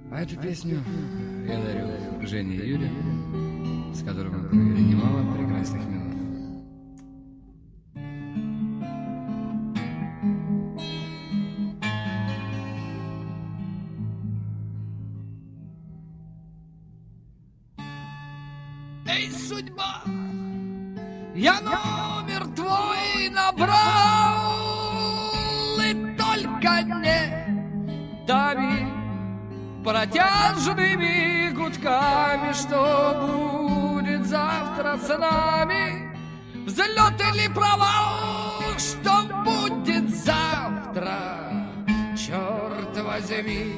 А эту песню я дарю Жене и Юре, с которым мы провели немало прекрасных минут. Эй, судьба, я номер твой набрал, и только не дави протяжными гудками, что будет завтра с нами, взлет или провал, что будет завтра, черт возьми.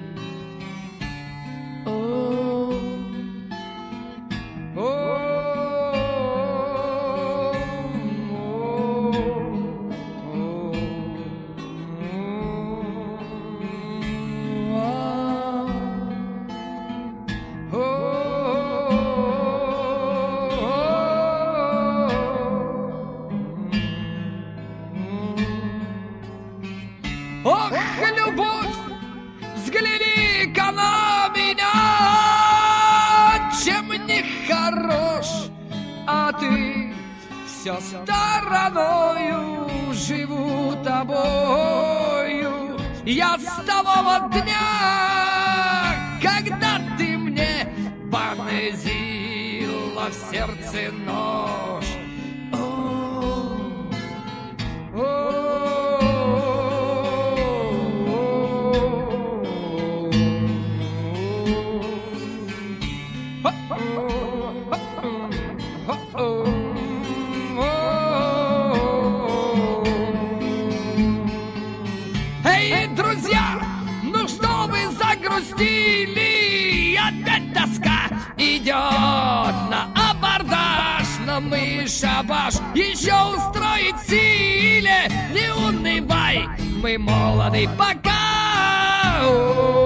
Ох, любовь, взгляни-ка на меня, чем не хорош, а ты все стороною, живу тобою. Я с того дня, когда ты мне вонзила в сердце нож. Эй, друзья, ну что вы загрустили? Опять тоска идет на абордаж, но мы шабаш еще устроить силе. Не унывай, мы молоды пока.